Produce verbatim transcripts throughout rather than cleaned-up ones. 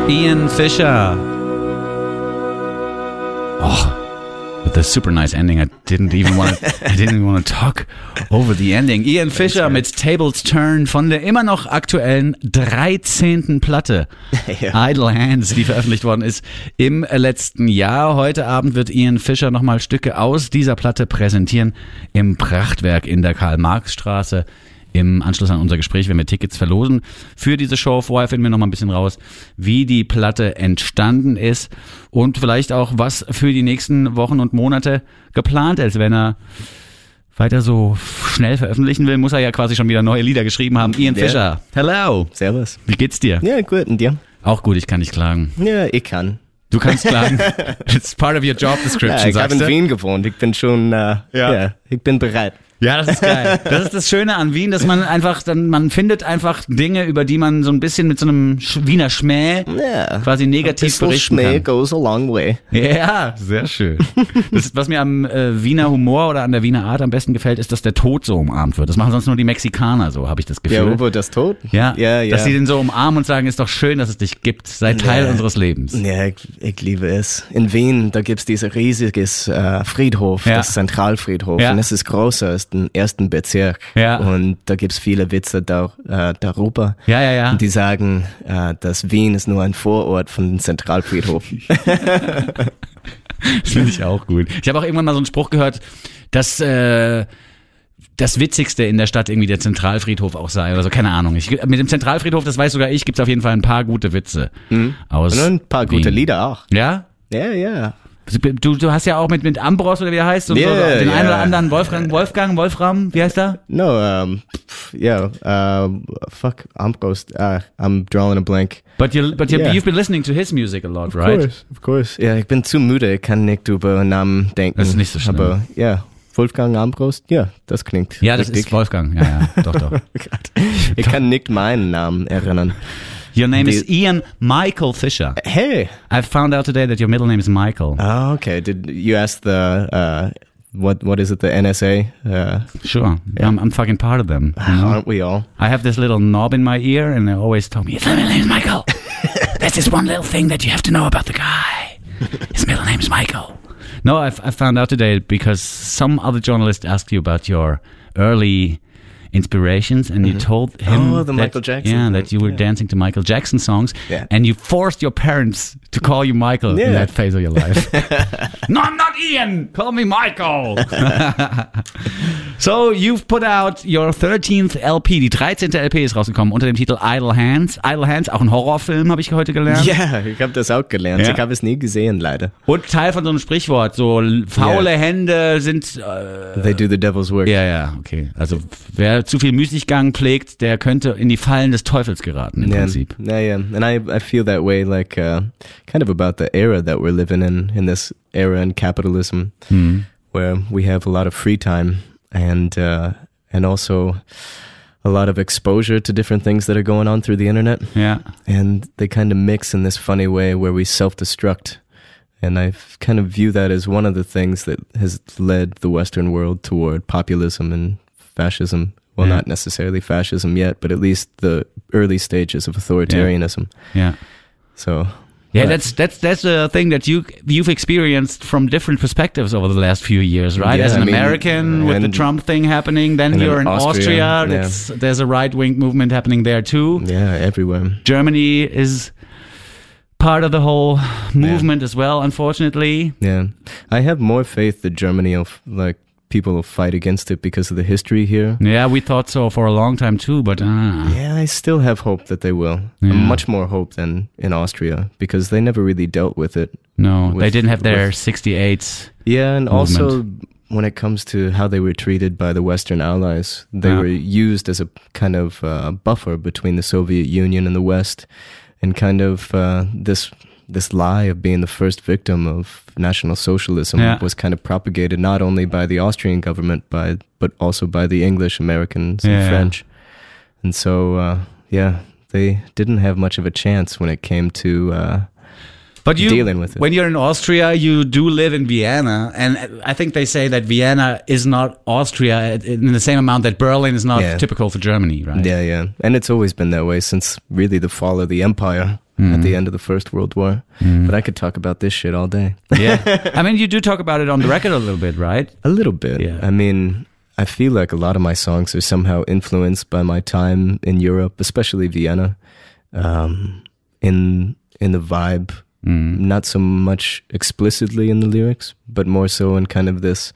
Ian Fisher. Oh, with a super nice ending. I didn't even want to, I didn't even want to talk over the ending. Ian Fisher mit Tables Turn von der immer noch aktuellen dreizehnten Platte. Ja. Idle Hands, die veröffentlicht worden ist im letzten Jahr. Heute Abend wird Ian Fisher nochmal Stücke aus dieser Platte präsentieren im Prachtwerk in der Karl-Marx-Straße. Im Anschluss an unser Gespräch werden wir Tickets verlosen für diese Show. Vorher finden wir noch mal ein bisschen raus, wie die Platte entstanden ist und vielleicht auch, was für die nächsten Wochen und Monate geplant ist. Wenn er weiter so schnell veröffentlichen will, muss er ja quasi schon wieder neue Lieder geschrieben haben. Ian Ja. Fisher, hello. Servus. Wie geht's dir? Ja, gut. Und dir? Auch gut, ich kann nicht klagen. Ja, ich kann. Du kannst klagen. It's part of your job description, Ja, ich habe sagst in du? Wien gewohnt. Ich bin schon, äh, Ja. ja. ich bin bereit. Ja, das ist geil. Das ist das Schöne an Wien, dass man einfach, dann man findet einfach Dinge, über die man so ein bisschen mit so einem Sch- Wiener Schmäh Ja. quasi negativ Ein bisschen berichten Schmäh kann. goes a long way. Ja, sehr schön. Das ist, was mir am äh, Wiener Humor oder an der Wiener Art am besten gefällt, ist, dass der Tod so umarmt wird. Das machen sonst nur die Mexikaner so, habe ich das Ja, Gefühl. Uwe, das tot? Ja, ja, ja. dass sie den so umarmen und sagen, ist doch schön, dass es dich gibt. Sei Teil Ja. unseres Lebens. Ja, ich, ich liebe es. In Wien, da gibt's dieses riesiges äh, Friedhof, Ja. das Zentralfriedhof. Ja. Und es ist größer als den ersten Bezirk. Ja. Und da gibt's viele Witze da, äh, darüber. Ja, ja, ja. Und die sagen, äh, dass Wien ist nur ein Vorort von dem Zentralfriedhof. Das finde ich auch gut. Ich habe auch irgendwann mal so einen Spruch gehört, dass äh, das Witzigste in der Stadt irgendwie der Zentralfriedhof auch sei oder so, keine Ahnung. Ich, mit dem Zentralfriedhof, das weiß sogar ich, gibt's auf jeden Fall ein paar gute Witze aus Und ein paar gute Wien. Lieder auch. Ja? Ja, ja. Du, du hast ja auch mit, mit Ambros oder wie er heißt und Yeah, so, den yeah. einen oder anderen Wolfgang, Wolfgang, Wolfram, wie heißt er? No, um, pff, yeah, uh, fuck, Ambros, uh, I'm drawing a blank. But you, but you, Yeah. you've been listening to his music a lot, Of right? course, of course. Ja, ich bin zu müde, ich kann nicht über Namen denken. Das ist nicht so schlimm. Aber ja, Wolfgang Ambros, ja, das klingt Ja, das richtig. ist Wolfgang, ja, ja, doch, doch. Ich kann nicht meinen Namen erinnern. Your name is Die- Ian Michael Fisher. Hey. I found out today that your middle name is Michael. Oh, okay. Did you ask the uh, what? What is it? The N S A? Uh, Sure, I'm, I'm fucking part of them. you know? aren't we all? I have this little knob in my ear, and they always tell me, his middle name is Michael. There's this one little thing that you have to know about the guy. His middle name is Michael. No, I, I found out today because some other journalist asked you about your early inspirations, and you told him Oh, the that, Michael Jackson yeah, thing, that you were yeah. dancing to Michael Jackson songs, Yeah. and you forced your parents to call you Michael in Yeah. that phase of your life. No, I'm not Ian. Call me Michael. So, you've put out your thirteenth L P. Die dreizehnte L P ist rausgekommen unter dem Titel Idle Hands. Idle Hands, auch ein Horrorfilm, habe ich heute gelernt. Ja, ich habe das auch gelernt. Ja. Ich habe es nie gesehen, leider. Und Teil von so einem Sprichwort, so faule Ja. Hände sind... Äh, They do the devil's work. ja, ja, okay. Also wer zu viel Müßiggang pflegt, der könnte in die Fallen des Teufels geraten, im Yeah, Prinzip. yeah, yeah. And I, I feel that way, like, uh, kind of about the era that we're living in, in this era in capitalism, where we have a lot of free time and, uh, and also a lot of exposure to different things that are going on through the internet. Ja. And they kind of mix in this funny way where we self-destruct. And I kind of view that as one of the things that has led the Western world toward populism and fascism. Well, Yeah. not necessarily fascism yet, but at least the early stages of authoritarianism. Ja. So, Yeah, but- that's that's that's a thing that you you've experienced from different perspectives over the last few years, right? Yeah, As an I mean, American with the and- Trump thing happening, then and in you're in Austria. Austria, yeah. That's, there's a right wing movement happening there too. yeah, everywhere. Germany is part of the whole movement as well, unfortunately. Yeah, I have more faith that Germany will f- like people will fight against it because of the history here. Yeah, we thought so for a long time too, but uh, Yeah, I still have hope that they will. Yeah. Much more hope than in Austria because they never really dealt with it. no, With- they didn't have their with- sixty-eights. Yeah, and Movement. also when it comes to how they were treated by the Western allies, they Yeah. were used as a kind of uh, buffer between the Soviet Union and the West, and kind of uh, this this lie of being the first victim of National Socialism Yeah. was kind of propagated not only by the Austrian government, by but also by the English, Americans, and Yeah. French, and so uh, yeah, they didn't have much of a chance when it came to. Uh, But you, dealing with it. when you're in Austria, you do live in Vienna, and I think they say that Vienna is not Austria in the same amount that Berlin is not Yeah. typical for Germany, right? Yeah, yeah. And it's always been that way since really the fall of the empire. mm. at the end of the First World War. Mm. But I could talk about this shit all day. Yeah. I mean, you do talk about it on the record a little bit, right? A little bit. Yeah. I mean, I feel like a lot of my songs are somehow influenced by my time in Europe, especially Vienna, um, in in the vibe. Mm. Not so much explicitly in the lyrics, but more so in kind of this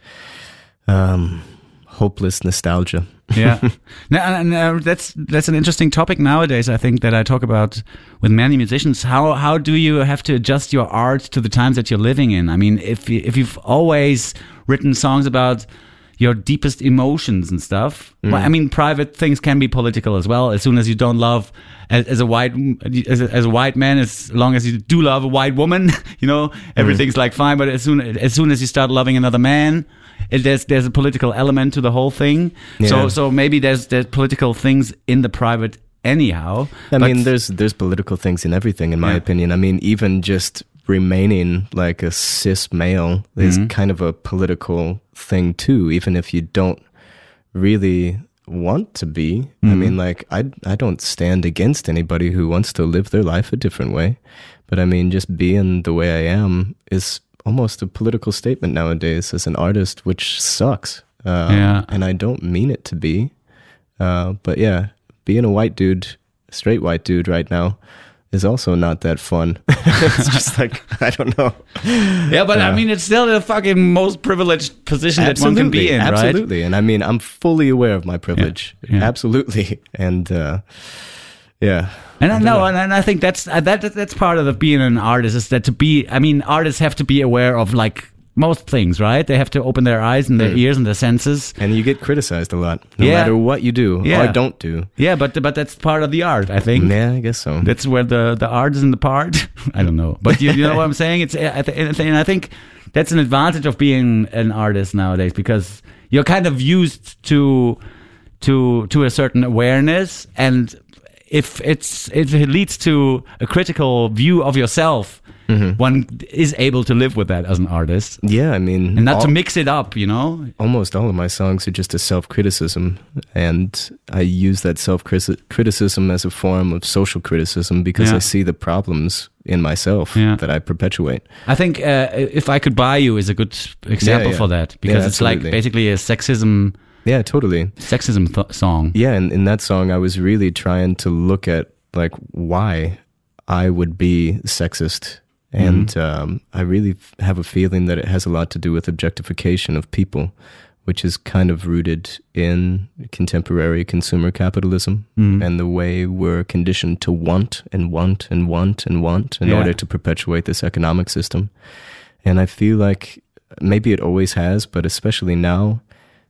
um, hopeless nostalgia. Yeah, now, now that's that's an interesting topic nowadays. I think that I talk about with many musicians. How how do you have to adjust your art to the times that you're living in? I mean, if you, if you've always written songs about your deepest emotions and stuff. Mm. Well, I mean, private things can be political as well. As soon as you don't love, as, as a white, as a, as a white man, as long as you do love a white woman, you know, everything's mm. like fine. But as soon as soon as you start loving another man, it, there's there's a political element to the whole thing. Yeah. So so maybe there's there's political things in the private anyhow. I mean, there's there's political things in everything, in my yeah. opinion. I mean, even just remaining like a cis male is mm-hmm. kind of a political thing too, even if you don't really want to be. Mm-hmm. I mean, like, I, I don't stand against anybody who wants to live their life a different way. But I mean, just being the way I am is almost a political statement nowadays as an artist, which sucks. Uh, yeah. And I don't mean it to be. Uh, but yeah, being a white dude, a straight white dude right now, is also not that fun. It's just like, I don't know. Yeah, but uh, I mean, it's still the fucking most privileged position that one can be in, absolutely. right? Absolutely. And I mean, I'm fully aware of my privilege. Yeah. Yeah. Absolutely. And, uh, yeah. And I know, and, and I think that's, uh, that, that's part of the being an artist is that to be, I mean, artists have to be aware of like, most things, right? They have to open their eyes and their mm. ears and their senses. And you get criticized a lot, no yeah. matter what you do yeah. or don't do. Yeah, but but that's part of the art, I think. Yeah, I guess so. That's where the, the art is in the part. I don't know. But you, you know what I'm saying? It's And I think that's an advantage of being an artist nowadays because you're kind of used to to to a certain awareness. And if it's if it leads to a critical view of yourself, mm-hmm. one is able to live with that as an artist. Yeah, I mean... And not all, to mix it up, you know? Almost all of my songs are just a self-criticism. And I use that self-criticism as a form of social criticism because yeah. I see the problems in myself yeah. that I perpetuate. I think uh, If I Could Buy You is a good example yeah, yeah. for that. Because yeah, it's like basically a sexism... Yeah, totally. Sexism th- song. Yeah, and in that song, I was really trying to look at like why I would be sexist. And mm-hmm. um, I really f- have a feeling that it has a lot to do with objectification of people, which is kind of rooted in contemporary consumer capitalism mm-hmm. and the way we're conditioned to want and want and want and want in yeah. order to perpetuate this economic system. And I feel like maybe it always has, but especially now,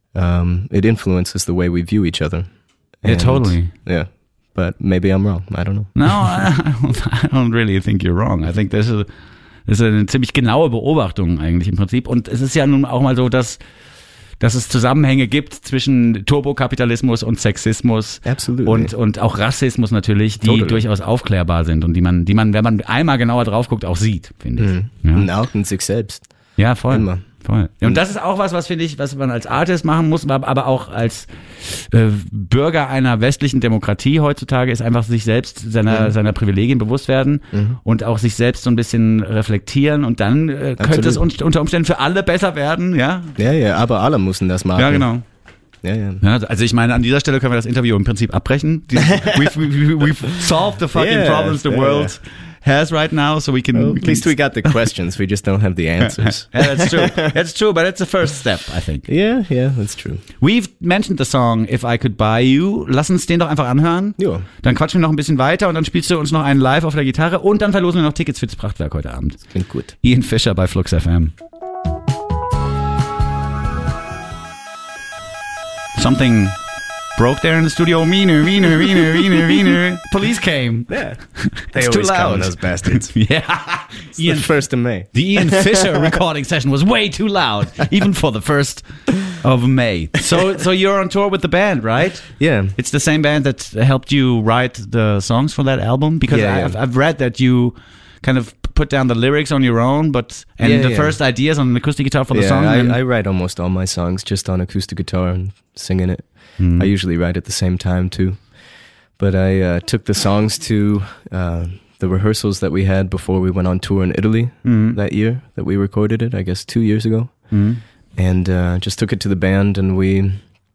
um, it influences the way we view each other. Yeah, and, totally. Yeah. But maybe I'm wrong. I don't know. No, I don't, I don't really think you're wrong. I think das ist, das ist eine ziemlich genaue Beobachtung eigentlich im Prinzip. Und es ist ja nun auch mal so, dass, dass es Zusammenhänge gibt zwischen Turbokapitalismus und Sexismus und, und auch Rassismus natürlich, die totally. durchaus aufklärbar sind und die man, die man, wenn man einmal genauer drauf guckt, auch sieht, finde ich. Mhm. Ja. Und auch in sich selbst. Ja, voll. Immer. Voll. Und das ist auch was, was finde ich, was man als Artist machen muss, aber auch als äh, Bürger einer westlichen Demokratie heutzutage ist einfach sich selbst seiner, mhm. seiner Privilegien bewusst werden mhm. und auch sich selbst so ein bisschen reflektieren und dann äh, könnte es un- unter Umständen für alle besser werden, ja? Ja, ja, aber alle müssen das machen. Ja, genau. Ja, ja. Ja, also ich meine, an dieser Stelle können wir das Interview im Prinzip abbrechen. we've, we've, we've solved the fucking yeah, problems the yeah, world yeah. has right now, so we can... Well, at least we got the questions, we just don't have the answers. Yeah, that's true. That's true, but it's the first step, I think. Yeah, yeah, that's true. We've mentioned the song If I Could Buy You. Lass uns den doch einfach anhören. Ja. Dann quatschen wir noch ein bisschen weiter und dann spielst du uns noch einen live auf der Gitarre und dann verlosen wir noch Tickets fürs Prachtwerk heute Abend. Das klingt gut. Ian Fisher bei Flux F M. Something broke there in the studio. Wiener, Wiener, Wiener, Wiener, Wiener. Police came. Yeah. They it's always too loud. come, those bastards. Yeah. It's Ian, the first of May. The Ian Fisher recording session was way too loud, even for the first of May. So so you're on tour with the band, right? Yeah. It's the same band that helped you write the songs for that album? Because yeah, I've, yeah. I've read that you kind of put down the lyrics on your own, but and yeah, the yeah. first ideas on an acoustic guitar for the yeah, song. I, and I write almost all my songs just on acoustic guitar and singing it. Mm. I usually write at the same time too. But I uh, took the songs to uh, the rehearsals that we had before we went on tour in Italy Mhm. that year that we recorded it, I guess two years ago. Mhm. And uh, just took it to the band, and we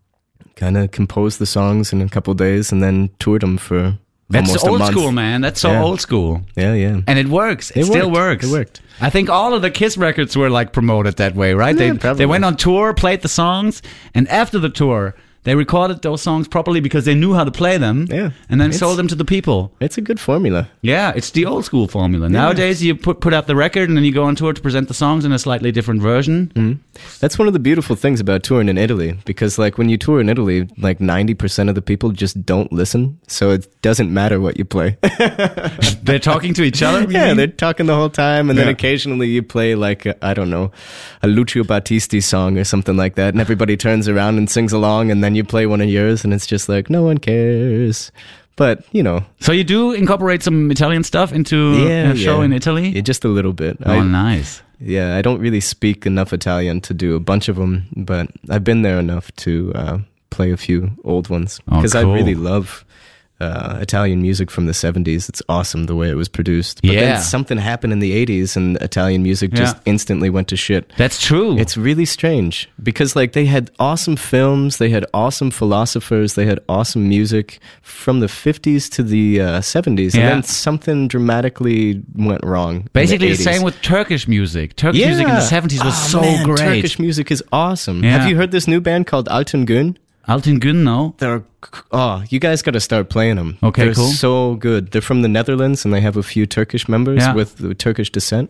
kind of composed the songs in a couple of days and then toured them for That's almost a old month. school, man. That's so Yeah. old school. Yeah, yeah. And it works. It, It still worked. works. It worked. I think all of the Kiss records were like promoted that way, right? Yeah, they probably. they went on tour, played the songs, and after the tour, they recorded those songs properly because they knew how to play them. Yeah. And then It's- sold them to the people. It's a good formula. Yeah, it's the old school formula. Nowadays, you put put out the record and then you go on tour to present the songs in a slightly different version. Mhm. That's one of the beautiful things about touring in Italy, because like when you tour in Italy, like ninety percent of the people just don't listen, so it doesn't matter what you play. They're talking to each other. you Yeah, mean? they're talking the whole time, and then Yeah. occasionally you play like I I don't know, a Lucio Battisti song or something like that, and everybody turns around and sings along, and then you play one of yours, and it's just like no one cares. But you know, So you do incorporate some Italian stuff into yeah, a show yeah. in Italy? Yeah, just a little bit. Oh, I, nice. yeah, I don't really speak enough Italian to do a bunch of them, but I've been there enough to uh, play a few old ones Oh, because cool. I really love uh, Italian music from the seventies. It's awesome the way it was produced. But Yeah. then something happened in the eighties and Italian music just Yeah. instantly went to shit. That's true. It's really strange because like they had awesome films, they had awesome philosophers, they had awesome music from the fifties to the uh, seventies, Yeah. and then something dramatically went wrong. in Basically the eighties. same with Turkish music. Turkish music in the seventies was Oh, so man, great. Turkish music is awesome. Yeah. Have you heard this new band called Altın Gün? Altın Gün, no? They're oh, you guys got to start playing them. Okay, They're cool. so good. They're from the Netherlands and they have a few Turkish members Yeah. with the Turkish descent.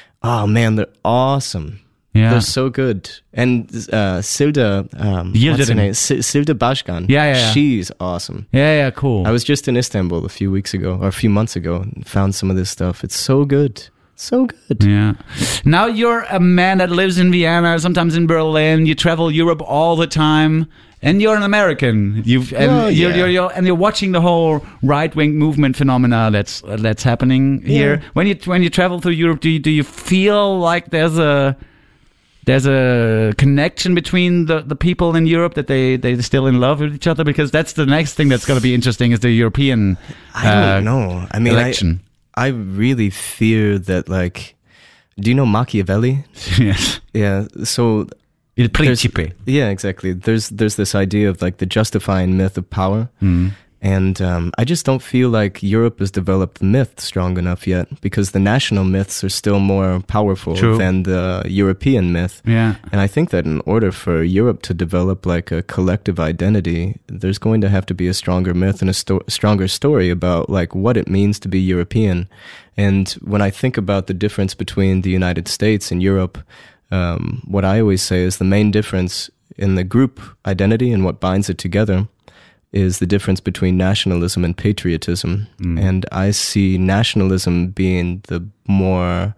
Oh man, they're awesome. Yeah. They're so good. And uh, Silda, um, what's her Yildirim. name? S- Silda Başkan. Yeah, yeah, yeah. She's awesome. Yeah, yeah, cool. I was just in Istanbul a few weeks ago, or a few months ago, and found some of this stuff. It's so good. So good. Yeah. Now you're a man that lives in Vienna, sometimes in Berlin. You travel Europe all the time, and you're an American. You've and Well, you're, yeah. you're, you're and you're watching the whole right wing movement phenomena that's that's happening here. Yeah. When you when you travel through Europe, do you do you feel like there's a there's a connection between the, the people in Europe that they they're still in love with each other? Because that's the next thing that's going to be interesting is the European I don't uh, know. I mean, election. I, I really fear that, like, do you know Machiavelli? Yes. Yeah. So Il There's- Principe. yeah, exactly. There's there's this idea of like the justifying myth of power, Mm. and um, I just don't feel like Europe has developed the myth strong enough yet, because the national myths are still more powerful True. than the European myth. Yeah. And I think that in order for Europe to develop like a collective identity, there's going to have to be a stronger myth and a sto- stronger story about like what it means to be European. And when I think about the difference between the United States and Europe, um, what I always say is the main difference in the group identity and what binds it together is the difference between nationalism and patriotism. And I see nationalism being the more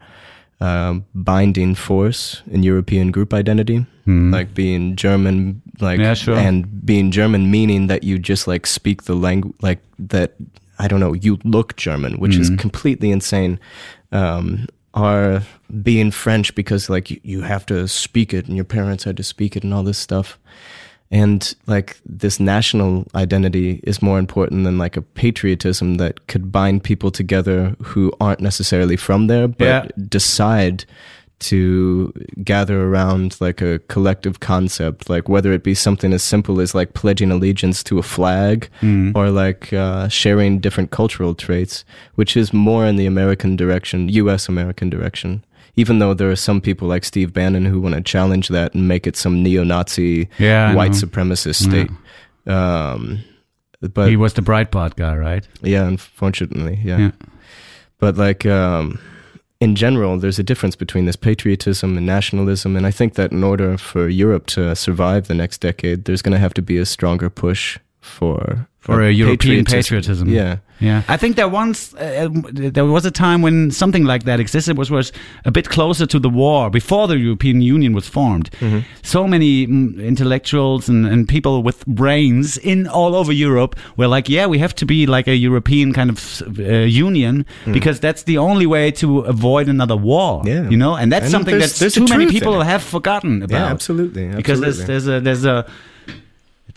uh, binding force in European group identity, like being German, like, Yeah, sure. and being German meaning that you just like speak the language, like that, I don't know, you look German, which is completely insane. Um, or being French because like you, you have to speak it and your parents had to speak it and all this stuff. And like this national identity is more important than like a patriotism that could bind people together who aren't necessarily from there, but Yeah. decide to gather around like a collective concept, like whether it be something as simple as like pledging allegiance to a flag or like uh, sharing different cultural traits, which is more in the American direction, U S American direction. Even though there are some people like Steve Bannon who want to challenge that and make it some neo-Nazi Yeah, I white know. supremacist state. Um, but He was the Breitbart guy, right? yeah, unfortunately, yeah. Yeah. But like um, in general, there's a difference between this patriotism and nationalism, and I think that in order for Europe to survive the next decade, there's going to have to be a stronger push for For a European patriotism. Yeah, Yeah, I think there once uh, there was a time when something like that existed, which was a bit closer to the war before the European Union was formed. Mm-hmm. So many mm, intellectuals and, and people with brains in all over Europe were like, "Yeah, we have to be like a European kind of uh, union because that's the only way to avoid another war." Yeah. You know, and that's And something there's- that there's a too many truth in people it. have forgotten about. yeah, absolutely, Because there's absolutely. there's a there's a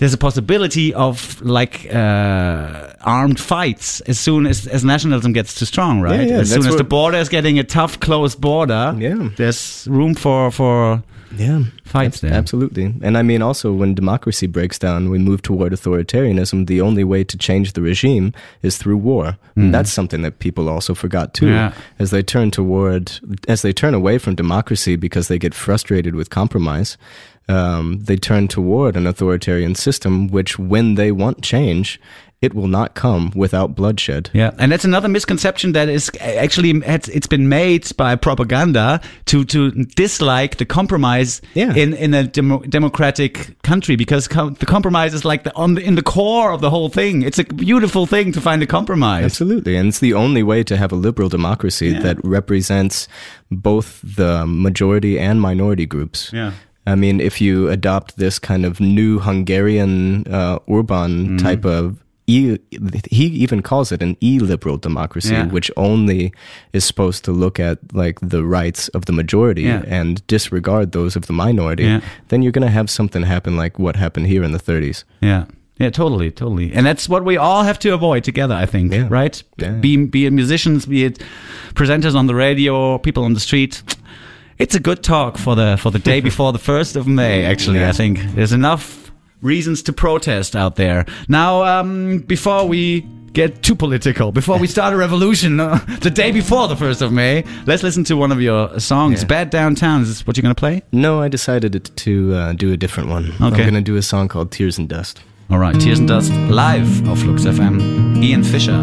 there's a possibility of like uh, armed fights as soon as, as nationalism gets too strong, right? Yeah, yeah, as soon as what, the border is getting a tough, closed border, yeah. there's room for for yeah, fights there. Absolutely. And I mean, also, when democracy breaks down, we move toward authoritarianism. The only way to change the regime is through war. Mm. And that's something that people also forgot too. Yeah. As they turn toward, as they turn away from democracy because they get frustrated with compromise, um, they turn toward an authoritarian system, which, when they want change, it will not come without bloodshed. Yeah, and that's another misconception that is actually, it's been made by propaganda to, to dislike the compromise yeah. in, in a demo, democratic country, because com- the compromise is like the, on the, in the core of the whole thing. It's a beautiful thing to find a compromise. Absolutely, and it's the only way to have a liberal democracy yeah. that represents both the majority and minority groups. Yeah. I mean, if you adopt this kind of new Hungarian uh, Orban mm. type of E, he even calls it an illiberal democracy, yeah. which only is supposed to look at like the rights of the majority yeah. and disregard those of the minority, yeah. then you're going to have something happen like what happened here in the thirties. Yeah. Yeah, totally, totally. And that's what we all have to avoid together, I think, yeah. right? Yeah. Be, be it musicians, be it presenters on the radio, people on the street. It's a good talk for the for the day before the first of May, actually, yeah. I think. There's enough reasons to protest out there. Now, um, before we get too political, before we start a revolution uh, the day before the first of May, let's listen to one of your songs. Yeah. Bad Downtown, is this what you're going to play? No, I decided to uh, do a different one. Okay. I'm going to do a song called Tears and Dust. All right, Tears and Dust, live auf Flux F M. Ian Fisher.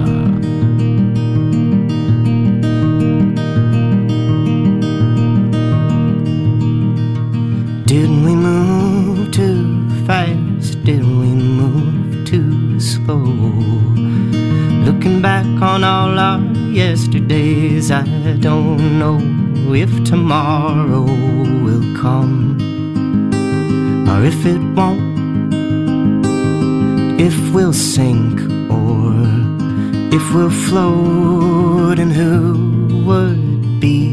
Didn't we move too fast? Did we move too slow? Looking back on all our yesterdays, I don't know if tomorrow will come or if it won't, if we'll sink or if we'll float, and who would be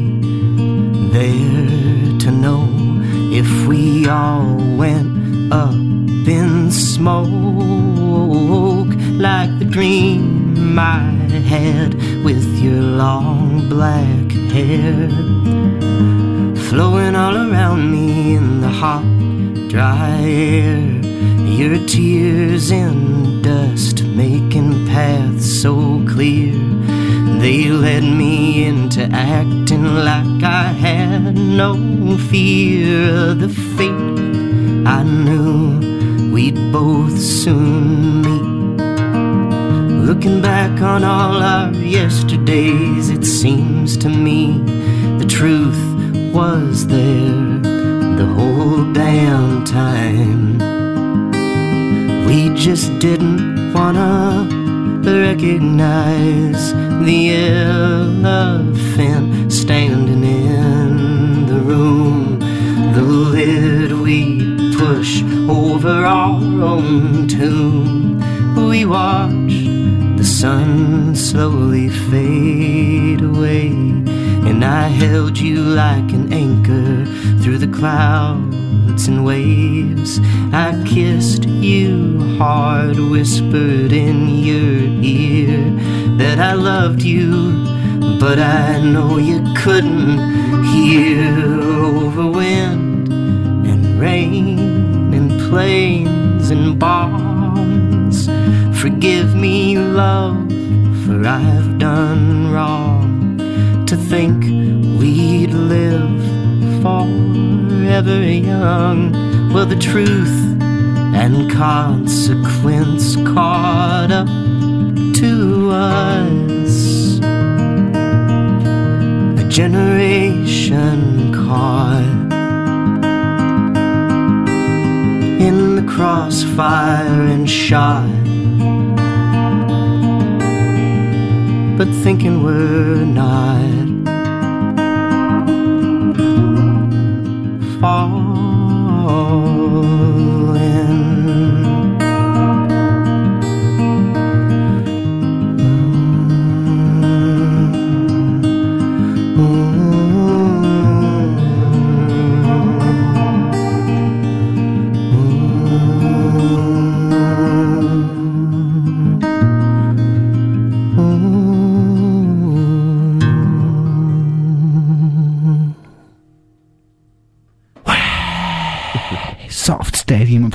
there to know if we all went up in smoke, like the dream I had with your long black hair flowing all around me in the hot, dry air. Your tears in dust making paths so clear, they led me into acting like I had no fear of the fate I knew we'd both soon meet. Looking back on all our yesterdays, it seems to me the truth was there the whole damn time. We just didn't wanna recognize the elephant standing in the room, the lid we push over our own tomb. We watched the sun slowly fade away, and I held you like an anchor through the clouds and waves. I kissed you hard, whispered in your ear that I loved you, but I know you couldn't hear. Over wind and rain and plains and bombs, forgive me, love, for I've done wrong to think we'd live forever young. Well, the truth and consequence caught up to us, a generation caught in the crossfire and shot, but thinking we're not falling. Mm-hmm.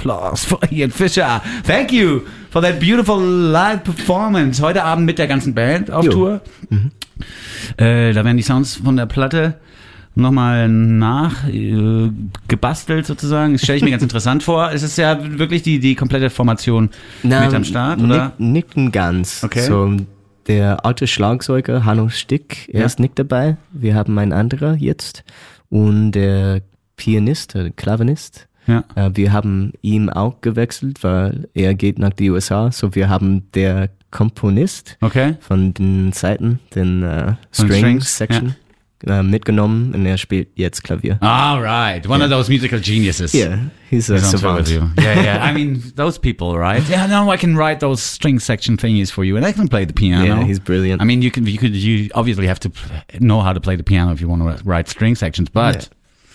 applause for Ian Fisher. Thank you for that beautiful live performance. Heute Abend mit der ganzen Band auf jo. Tour. Mhm. Äh, da werden die Sounds von der Platte nochmal nach äh, gebastelt sozusagen. Das stelle ich mir ganz interessant vor. Es ist ja wirklich die, die komplette Formation Na, mit am Start, oder? Nicht, nicht ganz. Okay. So, der alte Schlagzeuger Hanno Stick, er ja. ist nicht dabei. Wir haben einen anderen jetzt. Und der Pianist, der Klavinist, ja. äh, wir haben ihn auch gewechselt, weil er geht nach die U S A. So wir haben der Komponist okay. von den Seiten, den uh, String Strings, Section. Ja. mitgenommen und er spielt jetzt Klavier. All right. One yeah. of those musical geniuses. Yeah, he's a savant. Yeah, yeah. I mean, those people, right? Yeah, no, I can write those string section thingies for you and I can play the piano. Yeah, he's brilliant. I mean, you can, you could, you obviously have to know how to play the piano if you want to write string sections, but yeah.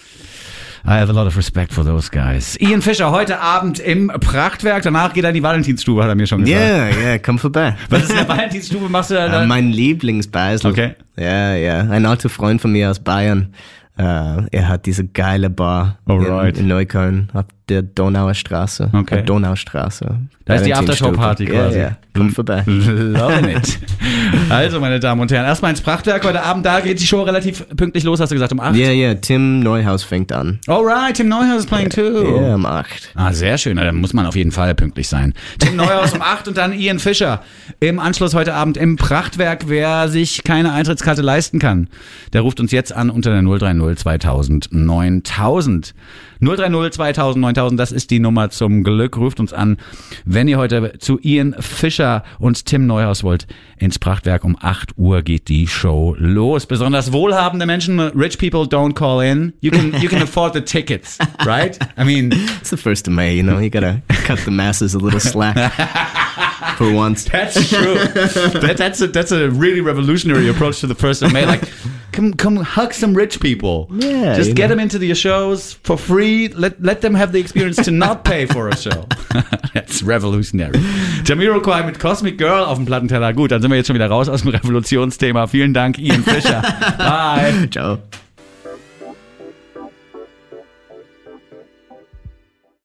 I have a lot of respect for those guys. Ian Fisher, heute Abend im Prachtwerk. Danach geht er in die Valentinsstube, hat er mir schon gesagt. Ja, yeah, ja, yeah, komm vorbei. Was ist in der Valentinsstube? Machst du da? Uh, mein Lieblingsbasel. Okay. Ja, ja. Ein alter Freund von mir aus Bayern. Uh, er hat diese geile Bar Alright. in, in Neukölln auf der Donauer Straße. Okay. Äh, Donaustraße. Da ist die Aftershow-Party quasi. Ja, ja. Komm vorbei. Loving it. Also, meine Damen und Herren, erstmal ins Prachtwerk. Heute Abend, da geht die Show relativ pünktlich los, hast du gesagt, um acht? Ja, yeah, ja, yeah. Tim Neuhaus fängt an. Alright, Tim Neuhaus is playing too. Ja, yeah, um acht. Ah, sehr schön. Da muss man auf jeden Fall pünktlich sein. Tim Neuhaus um acht und dann Ian Fisher im Anschluss heute Abend im Prachtwerk. Wer sich keine Eintrittskarte leisten kann, der ruft uns jetzt an unter der null drei null zweitausend neuntausend. null drei null zweitausend neuntausend, das ist die Nummer zum Glück. Ruft uns an, wenn ihr heute zu Ian Fisher und Tim Neuhaus wollt. Ins Prachtwerk um acht Uhr geht die Show los. Besonders wohlhabende Menschen, rich people don't call in. You can you can afford the tickets, right? I mean, it's the first of May, you know. You gotta cut the masses a little slack for once. That's true. That, that's a, that's a really revolutionary approach to the first of May. Like, come come hug some rich people. Yeah, just get know. them into your shows for free. Let let them have the experience to not pay for a show. That's revolutionary. Jamiroquai mit Cosmic Girl auf dem Plattenteller. Gut, dann sind wir jetzt schon wieder raus aus dem Revolutionsthema. Vielen Dank, Ian Fisher. Bye. Ciao.